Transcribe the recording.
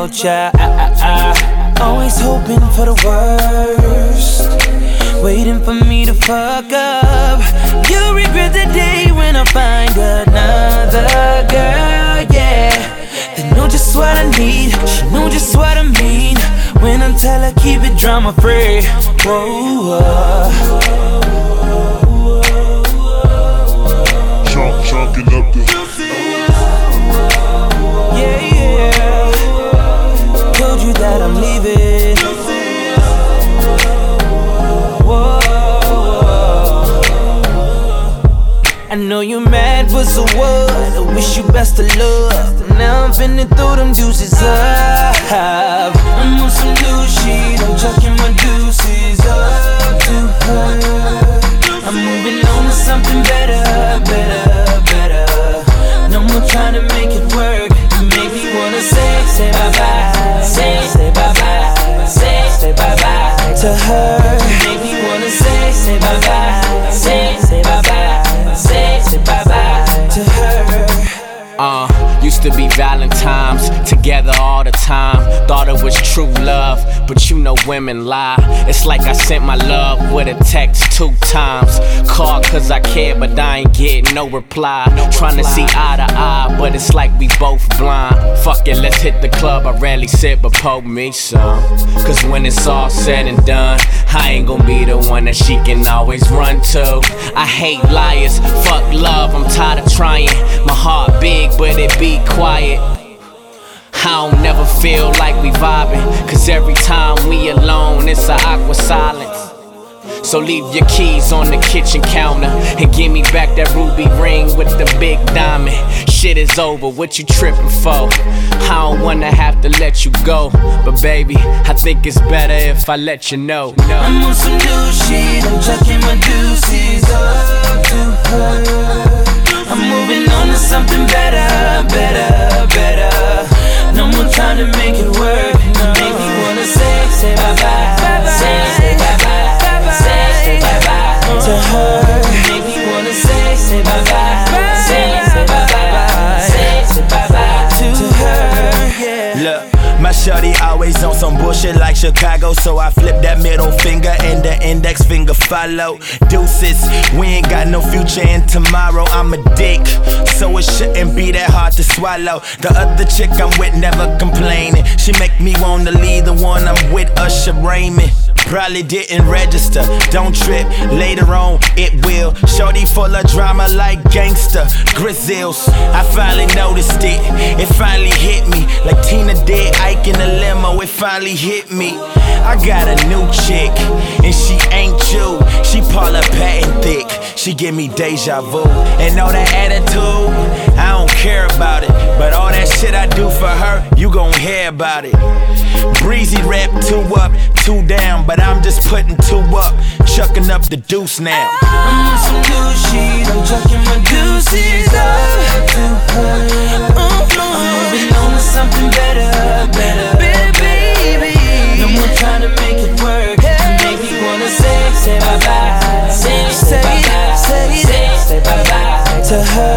about ya. Always hoping for the worst, waiting for me to fuck up. You'll regret the day when I find another girl, yeah. They know just what I need, she know just what I mean. When I tell her keep it drama free. Whoa, Chunking up the yeah. Told you that I'm leaving. Whoa. I know you mad, but so what? I wish you best of luck. Now I'm finna throw them deuces up. I'm on some new shit, I'm chucking my deuces up to her. I'm moving on to something better. No more trying to make it work. You make me wanna say bye-bye. Say bye-bye. Say bye-bye to her. You make me wanna say bye-bye. Say bye-bye. Say bye-bye to her. Used to be Valentine's, together all the time. Thought it was true love, but you know women lie. It's like I sent my love with a text 2 times. Called cause I care, but I ain't get no reply. Trying to see eye to eye, but it's like we both blind. Fuck it, let's hit the club. I rarely sit, but poke me some. Cause when it's all said and done, I ain't gon' be the one that she can always run to. I hate liars, fuck love, I'm tired of trying. My heart big, but it be quiet. I don't never feel like we vibing, cause every time we alone, it's a awkward silence. So leave your keys on the kitchen counter and give me back that ruby ring with the big diamond. Shit is over, what you tripping for? I don't wanna have to let you go, but baby, I think it's better if I let you know. I'm on some new shit, I'm chucking my deuces up to her. I'm moving on to something better. No more trying to make it work. Make me wanna say bye-bye. Say bye-bye. Say bye-bye to her. Make me wanna say bye-bye. Say bye-bye. Say bye-bye to her, yeah. Look, my shorty always on some bullshit like Chicago, so I flip that middle finger and the index finger follow. Deuces, we ain't got no future in tomorrow. I'm a dick, so it shouldn't be that hard to swallow. The other chick I'm with never complaining. She make me wanna leave the one I'm with, Usher Raymond. Probably didn't register, don't trip, later on it will. Shorty full of drama like gangster, Grizzles. I finally noticed it, it finally hit me. Like Tina did Ike in the limo, it finally hit me. I got a new chick, and she ain't you. She Paula Patton thick, she give me deja vu. And all that attitude, I don't care about it. But all that shit I do for her, you gon' hear about it. Breezy rap 2 up, 2 down, but I'm just putting 2 up, chucking up the deuce now. I'm on some new shit, I'm chucking my deuces up to her. I'm moving on to something better, baby. No more trying to make it work. Make me wanna say bye-bye. Say bye-bye. Say bye-bye to her.